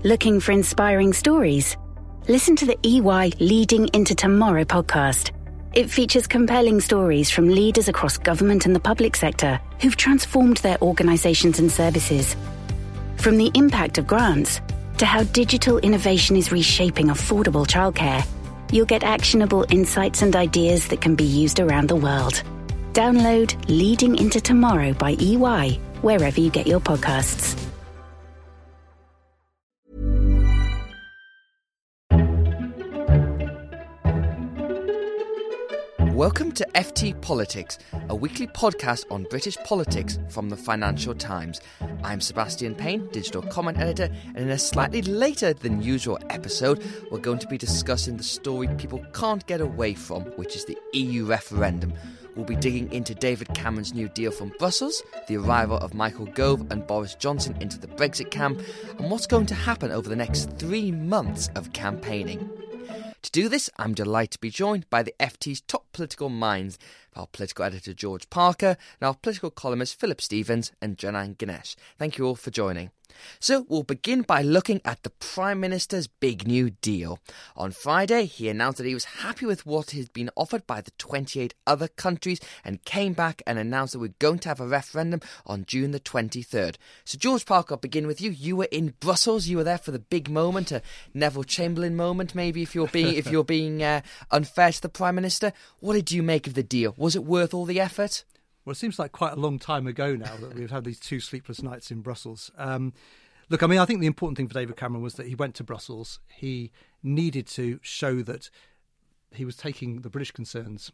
Looking for inspiring stories? Listen to the EY Leading into Tomorrow podcast. It features compelling stories from leaders across government and the public sector who've transformed their organisations and services. From the impact of grants to how digital innovation is reshaping affordable childcare, you'll get actionable insights and ideas that can be used around the world. Download Leading into Tomorrow by EY wherever you get your podcasts. Welcome to FT Politics, a weekly podcast on British politics from the Financial Times. I'm Sebastian Payne, digital comment editor, and in a slightly later than usual episode, we're going to be discussing the story people can't get away from, which is the EU referendum. We'll be digging into David Cameron's new deal from Brussels, the arrival of Michael Gove and Boris Johnson into the Brexit camp, and what's going to happen over the next 3 months of campaigning. To do this, I'm delighted to be joined by the FT's top political minds, our political editor George Parker and our political columnist Philip Stevens and Janan Ganesh. Thank you all for joining. So we'll begin by looking at the Prime Minister's big new deal. On Friday, he announced that he was happy with what had been offered by the 28 other countries and came back and announced that we're going to have a referendum on June the 23rd. So George Parker, I'll begin with you. You were in Brussels. You were there for the big moment, a Neville Chamberlain moment, maybe, if you're being unfair to the Prime Minister. What did you make of the deal? Was it worth all the effort? Well, it seems like quite a long time ago now that we've had these 2 sleepless nights in Brussels. Look, I mean, I think the important thing for David Cameron was that he went to Brussels. He needed to show that he was taking the British concerns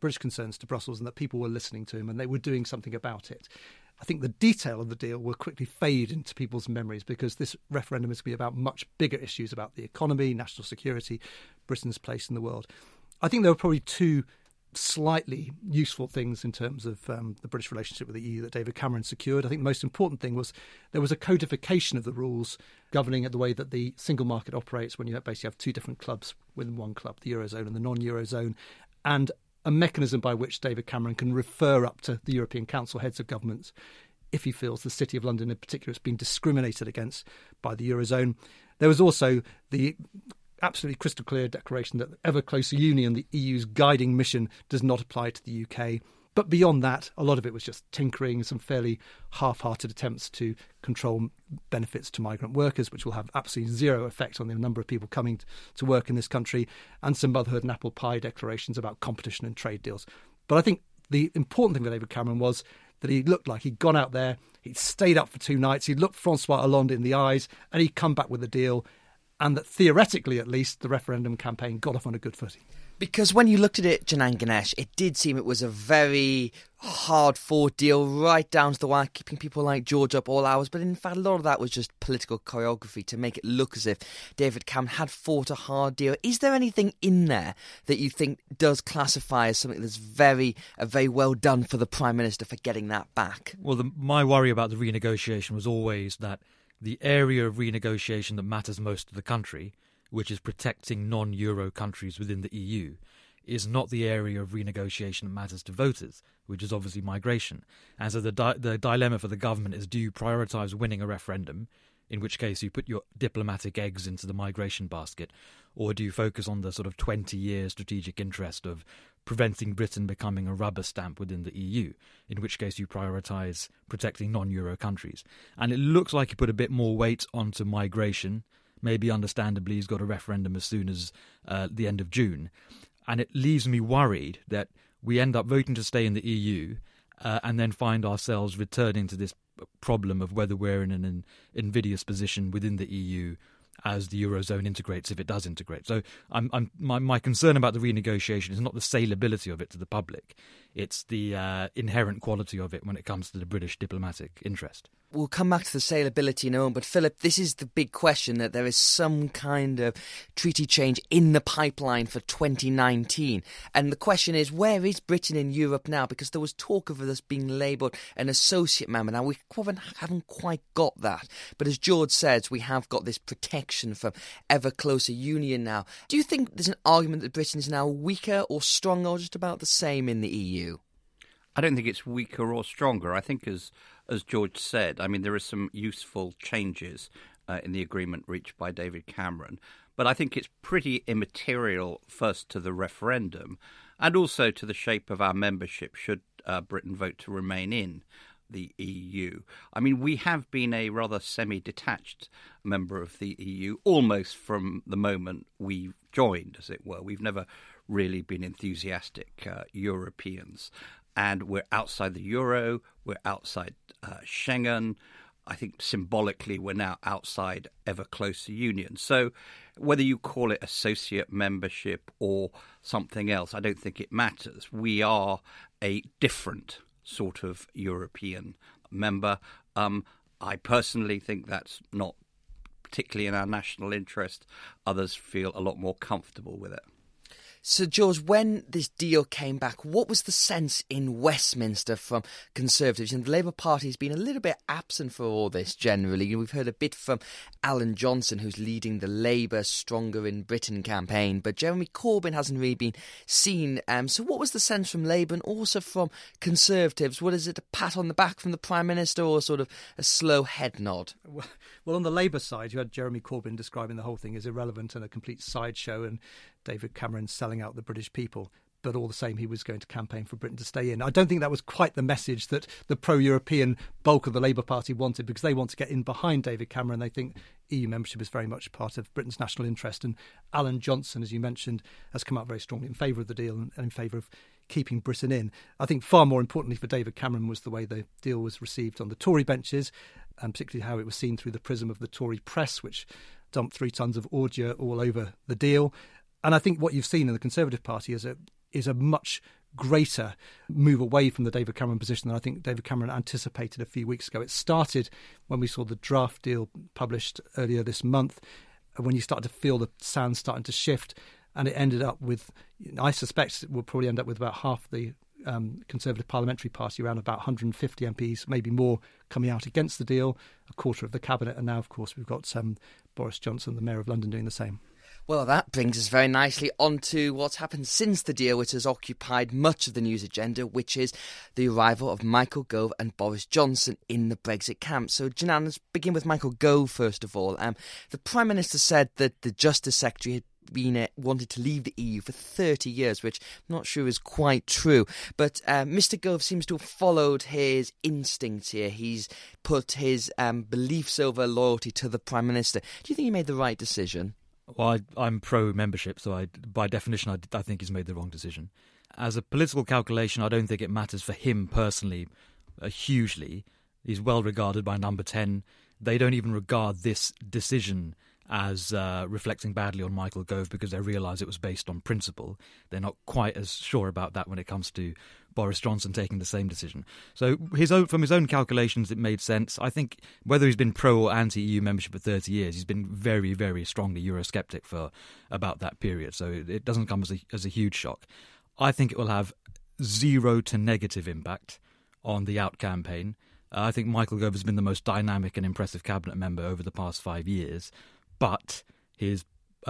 to Brussels and that people were listening to him and they were doing something about it. I think the detail of the deal will quickly fade into people's memories because this referendum is going to be about much bigger issues about the economy, national security, Britain's place in the world. I think there were probably 2 slightly useful things in terms of the British relationship with the EU that David Cameron secured. I think the most important thing was there was a codification of the rules governing the way that the single market operates when you basically have 2 different clubs within one club, the Eurozone and the non-Eurozone, and a mechanism by which David Cameron can refer up to the European Council heads of governments if he feels the City of London in particular has been discriminated against by the Eurozone. There was also the absolutely crystal clear declaration that ever closer union, the EU's guiding mission, does not apply to the UK. But beyond that, a lot of it was just tinkering, some fairly half-hearted attempts to control benefits to migrant workers, which will have absolutely zero effect on the number of people coming to work in this country, and some motherhood and apple pie declarations about competition and trade deals. But I think the important thing for David Cameron was that he looked like he'd gone out there, he'd stayed up for 2 nights, he'd looked Francois Hollande in the eyes, and he'd come back with a deal, and that theoretically, at least, the referendum campaign got off on a good footing. Because when you looked at it, Janan Ganesh, it did seem it was a very hard-fought deal, right down to the wire, keeping people like George up all hours. But in fact, a lot of that was just political choreography to make it look as if David Cameron had fought a hard deal. Is there anything in there that you think does classify as something that's very well done for the Prime Minister for getting that back? Well, my worry about the renegotiation was always that the area of renegotiation that matters most to the country, which is protecting non-Euro countries within the EU, is not the area of renegotiation that matters to voters, which is obviously migration. And so the dilemma for the government is, do you prioritise winning a referendum, in which case you put your diplomatic eggs into the migration basket, or do you focus on the sort of 20-year strategic interest of preventing Britain becoming a rubber stamp within the EU, in which case you prioritise protecting non-Euro countries? And it looks like he put a bit more weight onto migration. Maybe understandably he's got a referendum as soon as the end of June. And it leaves me worried that we end up voting to stay in the EU and then find ourselves returning to this problem of whether we're in an invidious position within the EU as the Eurozone integrates, if it does integrate. So my concern about the renegotiation is not the saleability of it to the public. It's the inherent quality of it when it comes to the British diplomatic interest. We'll come back to the saleability in a moment, but Philip, this is the big question, that there is some kind of treaty change in the pipeline for 2019. And the question is, where is Britain in Europe now? Because there was talk of us being labelled an associate member. Now, we haven't quite got that. But as George says, we have got this protection from ever closer union now. Do you think there's an argument that Britain is now weaker or stronger or just about the same in the EU? I don't think it's weaker or stronger. I think as George said, I mean, there are some useful changes. in the agreement reached by David Cameron. But I think it's pretty immaterial, first to the referendum and also to the shape of our membership should Britain vote to remain in the EU. I mean, we have been a rather semi-detached member of the EU almost from the moment we joined, as it were. We've never really been enthusiastic Europeans. And we're outside the euro, we're outside Schengen. I think symbolically we're now outside ever closer union. So whether you call it associate membership or something else, I don't think it matters. We are a different sort of European member. I personally think that's not particularly in our national interest. Others feel a lot more comfortable with it. So, George, when this deal came back, what was the sense in Westminster from Conservatives? And the Labour Party has been a little bit absent for all this generally. We've heard a bit from Alan Johnson, who's leading the Labour Stronger in Britain campaign, but Jeremy Corbyn hasn't really been seen. So what was the sense from Labour and also from Conservatives? What is it, a pat on the back from the Prime Minister or sort of a slow head nod? Well, on the Labour side, you had Jeremy Corbyn describing the whole thing as irrelevant and a complete sideshow, and David Cameron selling out the British people. But all the same, he was going to campaign for Britain to stay in. I don't think that was quite the message that the pro-European bulk of the Labour Party wanted, because they want to get in behind David Cameron. They think EU membership is very much part of Britain's national interest. And Alan Johnson, as you mentioned, has come out very strongly in favour of the deal and in favour of keeping Britain in. I think far more importantly for David Cameron was the way the deal was received on the Tory benches, and particularly how it was seen through the prism of the Tory press, which dumped 3 tons of ordure all over the deal. And I think what you've seen in the Conservative Party is a much greater move away from the David Cameron position than I think David Cameron anticipated a few weeks ago. It started when we saw the draft deal published earlier this month, when you started to feel the sands starting to shift, and it ended up with, I suspect it will probably end up with about half the Conservative Parliamentary Party, around about 150 MPs, maybe more, coming out against the deal, a quarter of the cabinet, and now, of course, we've got Boris Johnson, the Mayor of London, doing the same. Well, that brings us very nicely onto what's happened since the deal, which has occupied much of the news agenda, which is the arrival of Michael Gove and Boris Johnson in the Brexit camp. So, Janan, let's begin with Michael Gove, first of all. The Prime Minister said that the Justice Secretary had wanted to leave the EU for 30 years, which I'm not sure is quite true. But Mr. Gove seems to have followed his instincts here. He's put his beliefs over loyalty to the Prime Minister. Do you think he made the right decision? Well, I'm pro-membership, so by definition, I think he's made the wrong decision. As a political calculation, I don't think it matters for him personally hugely. He's well regarded by Number 10. They don't even regard this decision as reflecting badly on Michael Gove because they realise it was based on principle. They're not quite as sure about that when it comes to Boris Johnson taking the same decision. So from his own calculations, it made sense. I think whether he's been pro or anti-EU membership for 30 years, he's been very, very strongly Eurosceptic for about that period. So it doesn't come as a huge shock. I think it will have zero to negative impact on the Out campaign. I think Michael Gove has been the most dynamic and impressive cabinet member over the past 5 years, but his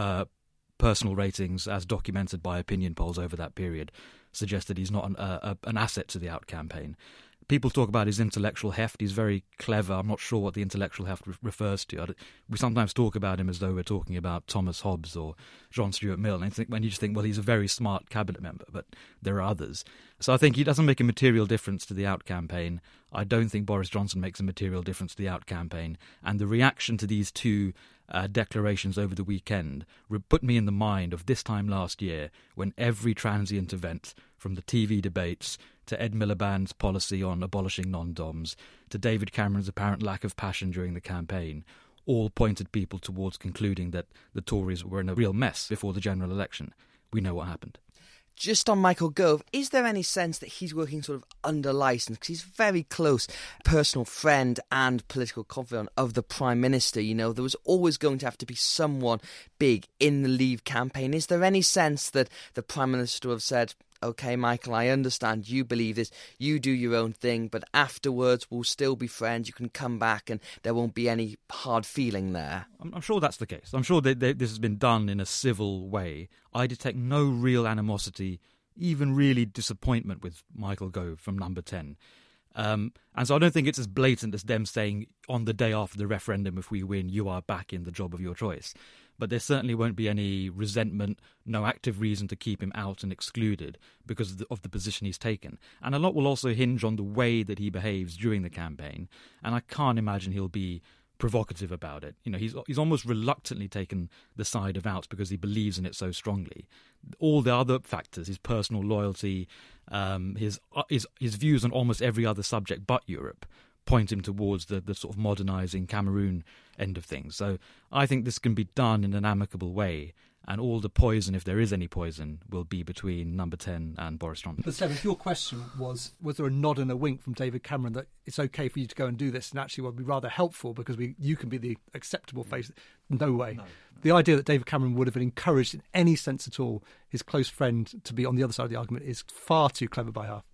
personal ratings, as documented by opinion polls over that period, suggest that he's not an asset to the Out campaign. People talk about his intellectual heft. He's very clever. I'm not sure what the intellectual heft refers to. We sometimes talk about him as though we're talking about Thomas Hobbes or John Stuart Mill. And when you just think, well, he's a very smart cabinet member, but there are others. So I think he doesn't make a material difference to the Out campaign. I don't think Boris Johnson makes a material difference to the Out campaign. And the reaction to these two declarations over the weekend put me in the mind of this time last year, when every transient event, from the TV debates to Ed Miliband's policy on abolishing non-doms to David Cameron's apparent lack of passion during the campaign, all pointed people towards concluding that the Tories were in a real mess before the general election. We know what happened. Just on Michael Gove, is there any sense that he's working sort of under licence? Because he's a very close personal friend and political confidant of the Prime Minister. You know, there was always going to have to be someone big in the Leave campaign. Is there any sense that the Prime Minister have said, OK, Michael, I understand you believe this, you do your own thing, but afterwards we'll still be friends, you can come back and there won't be any hard feeling there? I'm sure that's the case. I'm sure that this has been done in a civil way. I detect no real animosity, even really disappointment with Michael Gove from Number 10. And so I don't think it's as blatant as them saying on the day after the referendum, if we win, you are back in the job of your choice. But there certainly won't be any resentment, no active reason to keep him out and excluded because of the position he's taken. And a lot will also hinge on the way that he behaves during the campaign. And I can't imagine he'll be provocative about it. You know, he's almost reluctantly taken the side of out because he believes in it so strongly. All the other factors, his personal loyalty, his views on almost every other subject but Europe, point him towards the sort of modernising Cameroon end of things. So I think this can be done in an amicable way, and all the poison, if there is any poison, will be between Number 10 and Boris Johnson. But Seb, if your question was there a nod and a wink from David Cameron that it's okay for you to go and do this, and actually would be rather helpful because you can be the acceptable face? No way. No. The idea that David Cameron would have encouraged in any sense at all his close friend to be on the other side of the argument is far too clever by half.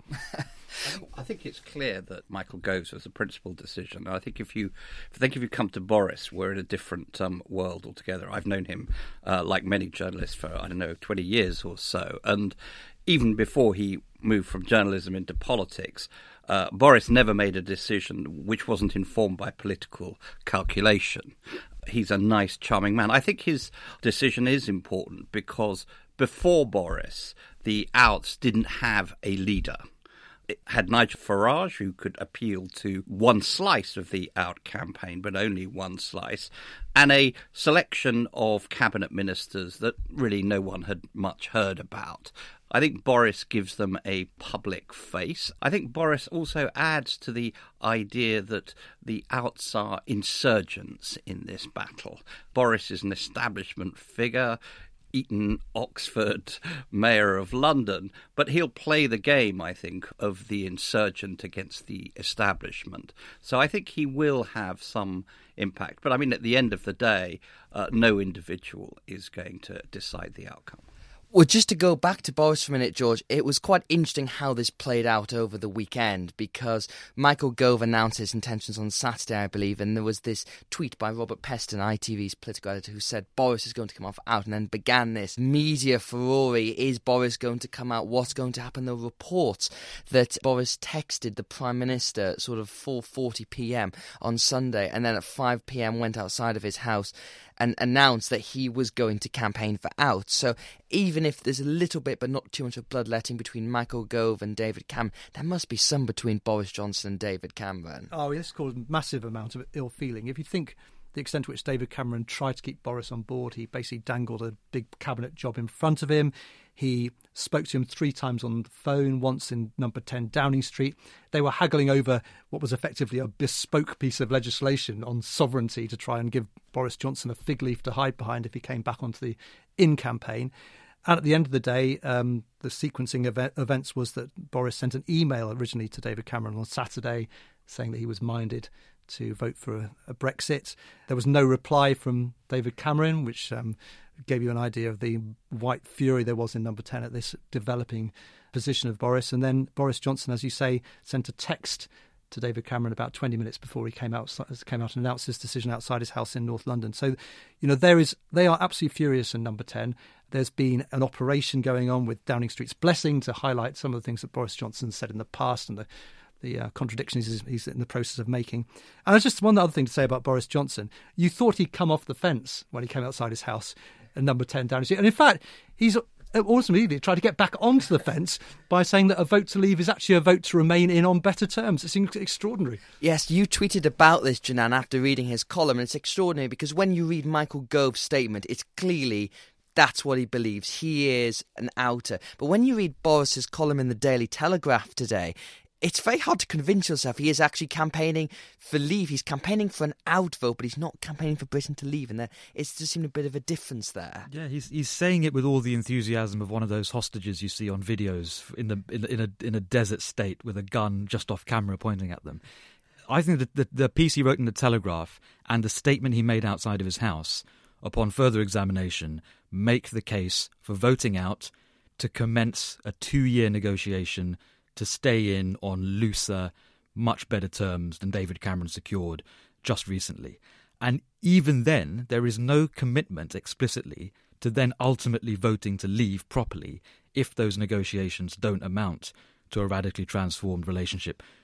I think it's clear that Michael Gove's was a principled decision. I think if you come to Boris, we're in a different world altogether. I've known him, like many journalists, for 20 years or so, and even before he moved from journalism into politics, Boris never made a decision which wasn't informed by political calculation. He's a nice, charming man. I think his decision is important because before Boris, the outs didn't have a leader. It had Nigel Farage, who could appeal to one slice of the out campaign, but only one slice, and a selection of cabinet ministers that really no one had much heard about. I think Boris gives them a public face. I think Boris also adds to the idea that the outs are insurgents in this battle. Boris is an establishment figure, Eton, Oxford, Mayor of London, but he'll play the game, I think, of the insurgent against the establishment. So I think he will have some impact. But I mean, at the end of the day, no individual is going to decide the outcome. Well, just to go back to Boris for a minute, George, it was quite interesting how this played out over the weekend because Michael Gove announced his intentions on Saturday, I believe, and there was this tweet by Robert Peston, ITV's political editor, who said Boris is going to come off out, and then began this media furore. Is Boris going to come out? What's going to happen? There were reports that Boris texted the Prime Minister sort of 4:40 p.m. on Sunday, and then at 5 p.m. went outside of his house and announced that he was going to campaign for out. So even if there's a little bit but not too much of bloodletting between Michael Gove and David Cameron, there must be some between Boris Johnson and David Cameron. Oh, this caused a massive amount of ill feeling. If you think the extent to which David Cameron tried to keep Boris on board, he basically dangled a big cabinet job in front of him. He spoke to him 3 times on the phone, once in Number 10 Downing Street. They were haggling over what was effectively a bespoke piece of legislation on sovereignty to try and give Boris Johnson a fig leaf to hide behind if he came back onto the in campaign. And at the end of the day, the sequencing of events was that Boris sent an email originally to David Cameron on Saturday saying that he was minded to vote for a Brexit. There was no reply from David Cameron, which gave you an idea of the white fury there was in Number 10 at this developing position of Boris. And then Boris Johnson, as you say, sent a text to David Cameron about 20 minutes before he came out and announced his decision outside his house in North London. So, you know, they are absolutely furious in Number 10. There's been an operation going on with Downing Street's blessing to highlight some of the things that Boris Johnson said in the past and the contradictions he's in the process of making. And there's just one other thing to say about Boris Johnson. You thought he'd come off the fence when he came outside his house at Number 10 Downing Street. And in fact, he's ultimately tried to get back onto the fence by saying that a vote to leave is actually a vote to remain in on better terms. It's extraordinary. Yes, you tweeted about this, Janan, after reading his column, and it's extraordinary because when you read Michael Gove's statement, it's clearly that's what he believes. He is an outer. But when you read Boris's column in the Daily Telegraph today, it's very hard to convince yourself he is actually campaigning for leave. He's campaigning for an out vote, but he's not campaigning for Britain to leave. And there it's just seemed a bit of a difference there. Yeah, he's saying it with all the enthusiasm of one of those hostages you see on videos in a desert state with a gun just off camera pointing at them. I think that the piece he wrote in the Telegraph and the statement he made outside of his house, upon further examination, make the case for voting out to commence a 2-year negotiation to stay in on looser, much better terms than David Cameron secured just recently. And even then, there is no commitment explicitly to then ultimately voting to leave properly if those negotiations don't amount to a radically transformed relationship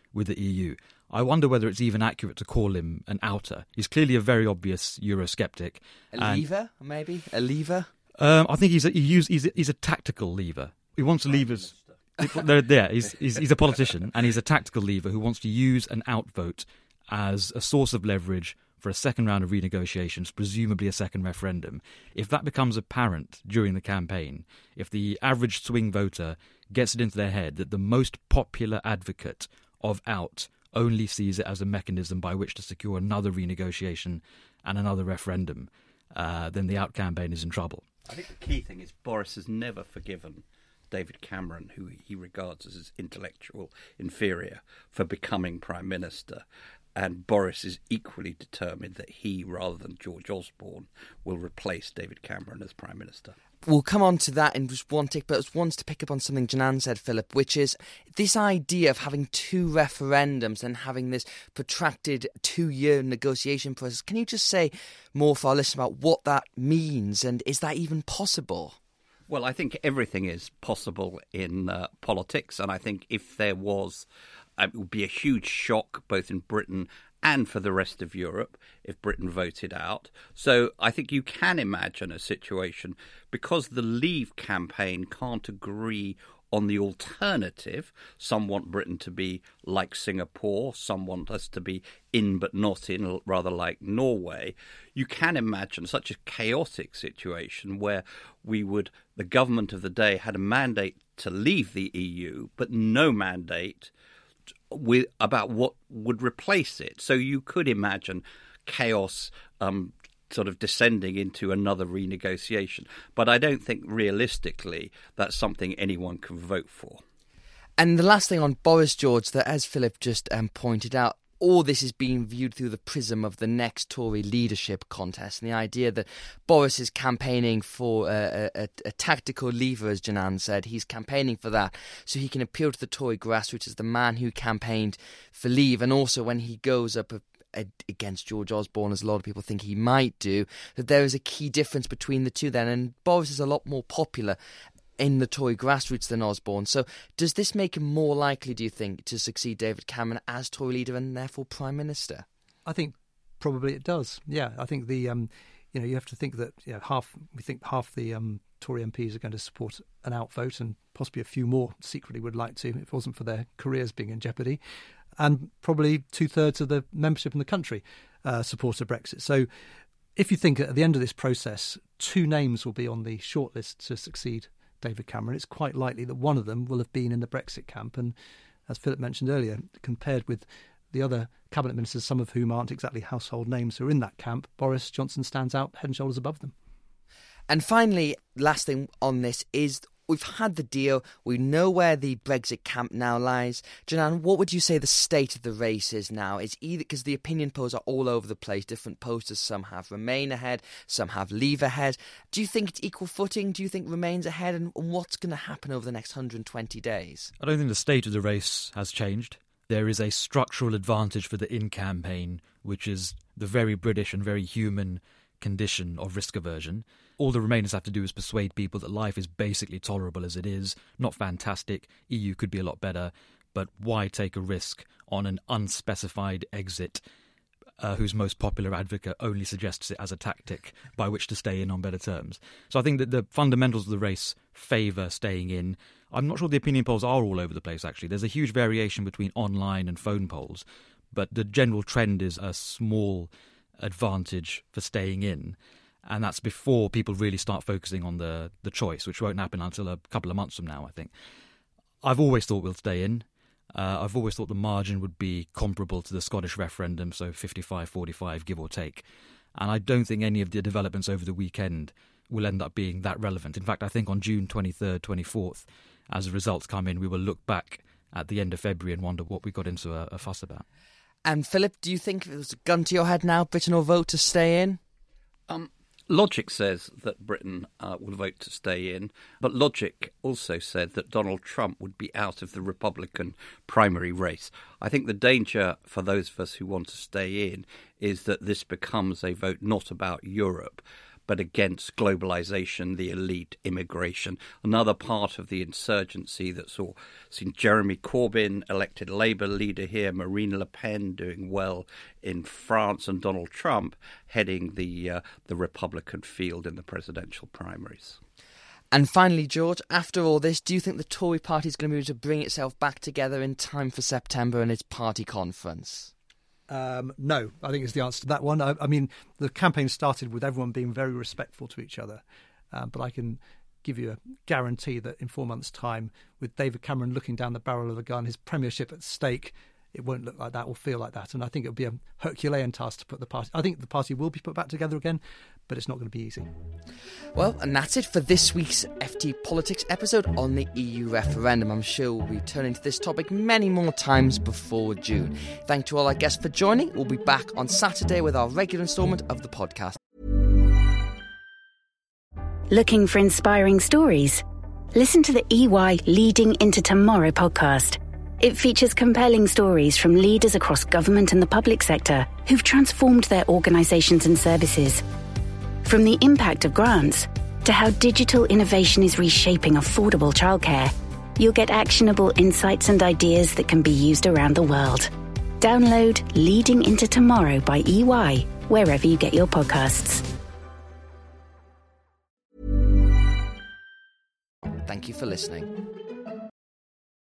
with the EU. I wonder whether it's even accurate to call him an outer. He's clearly a very obvious Eurosceptic. A leaver, maybe? A leaver? I think he's a tactical leaver. He wants to leave us. He's a politician, and he's a tactical leaver who wants to use an outvote as a source of leverage for a second round of renegotiations, presumably a second referendum. If that becomes apparent during the campaign, if the average swing voter gets it into their head that the most popular advocate of out only sees it as a mechanism by which to secure another renegotiation and another referendum, then the out campaign is in trouble. I think the key thing is Boris has never forgiven David Cameron, who he regards as his intellectual inferior, for becoming Prime Minister. And Boris is equally determined that he, rather than George Osborne, will replace David Cameron as Prime Minister. We'll come on to that in just one tick, but I just wanted to pick up on something Janan said, Philip, which is this idea of having two referendums and having this protracted 2-year negotiation process. Can you just say more for our listeners about what that means, and is that even possible? Well, I think everything is possible in politics, and I think if there was, it would be a huge shock both in Britain and for the rest of Europe if Britain voted out. So I think you can imagine a situation, because the Leave campaign can't agree on the alternative. Some want Britain to be like Singapore, some want us to be in but not in, rather like Norway. You can imagine such a chaotic situation where the government of the day had a mandate to leave the EU, but no mandate about what would replace it. So you could imagine chaos sort of descending into another renegotiation. But I don't think realistically that's something anyone can vote for. And the last thing on Boris, George, that as Philip just pointed out, all this is being viewed through the prism of the next Tory leadership contest, and the idea that Boris is campaigning for a tactical leaver, as Janan said. He's campaigning for that so he can appeal to the Tory grassroots as the man who campaigned for Leave, and also when he goes up against George Osborne, as a lot of people think he might do, that there is a key difference between the two then, and Boris is a lot more popular in the Tory grassroots than Osborne. So does this make him more likely, do you think, to succeed David Cameron as Tory leader and therefore Prime Minister? I think probably it does. Yeah, I think you have to think that half the Tory MPs are going to support an outvote, and possibly a few more secretly would like to if it wasn't for their careers being in jeopardy. And probably 2/3 of the membership in the country support a Brexit. So if you think at the end of this process, 2 names will be on the shortlist to succeed David Cameron, it's quite likely that one of them will have been in the Brexit camp. And as Philip mentioned earlier, compared with the other cabinet ministers, some of whom aren't exactly household names who are in that camp, Boris Johnson stands out head and shoulders above them. And finally, last thing on this is we've had the deal. We know where the Brexit camp now lies. Janan, what would you say the state of the race is now? It's either, because the opinion polls are all over the place, different posters, some have Remain ahead, some have Leave ahead. Do you think it's equal footing? Do you think Remain's ahead? And what's going to happen over the next 120 days? I don't think the state of the race has changed. There is a structural advantage for the In campaign, which is the very British and very human condition of risk aversion. All the Remainers have to do is persuade people that life is basically tolerable as it is, not fantastic, EU could be a lot better, but why take a risk on an unspecified exit whose most popular advocate only suggests it as a tactic by which to stay in on better terms. So I think that the fundamentals of the race favour staying in. I'm not sure the opinion polls are all over the place, actually. There's a huge variation between online and phone polls, but the general trend is a small advantage for staying in. And that's before people really start focusing on the choice, which won't happen until a couple of months from now, I think. I've always thought we'll stay in. I've always thought the margin would be comparable to the Scottish referendum, so 55-45, give or take. And I don't think any of the developments over the weekend will end up being that relevant. In fact, I think on June 23rd, 24th, as the results come in, we will look back at the end of February and wonder what we got into a fuss about. And Philip, do you think if it was a gun to your head now, Britain will vote to stay in? Logic says that Britain will vote to stay in, but logic also said that Donald Trump would be out of the Republican primary race. I think the danger for those of us who want to stay in is that this becomes a vote not about Europe, but against globalisation, the elite, immigration. Another part of the insurgency that's seen Jeremy Corbyn, elected Labour leader here, Marine Le Pen doing well in France, and Donald Trump heading the Republican field in the presidential primaries. And finally, George, after all this, do you think the Tory party is going to be able to bring itself back together in time for September and its party conference? No, I think is the answer to that one. I mean, the campaign started with everyone being very respectful to each other. But I can give you a guarantee that in 4 months' time, with David Cameron looking down the barrel of a gun, his premiership at stake, it won't look like that or feel like that. And I think it'll be a Herculean task to put the party. I think the party will be put back together again, but it's not going to be easy. Well, and that's it for this week's FT Politics episode on the EU referendum. I'm sure we'll be turning to this topic many more times before June. Thank to all our guests for joining. We'll be back on Saturday with our regular instalment of the podcast. Looking for inspiring stories? Listen to the EY Leading into Tomorrow podcast. It features compelling stories from leaders across government and the public sector who've transformed their organisations and services. From the impact of grants to how digital innovation is reshaping affordable childcare, you'll get actionable insights and ideas that can be used around the world. Download Leading into Tomorrow by EY wherever you get your podcasts. Thank you for listening.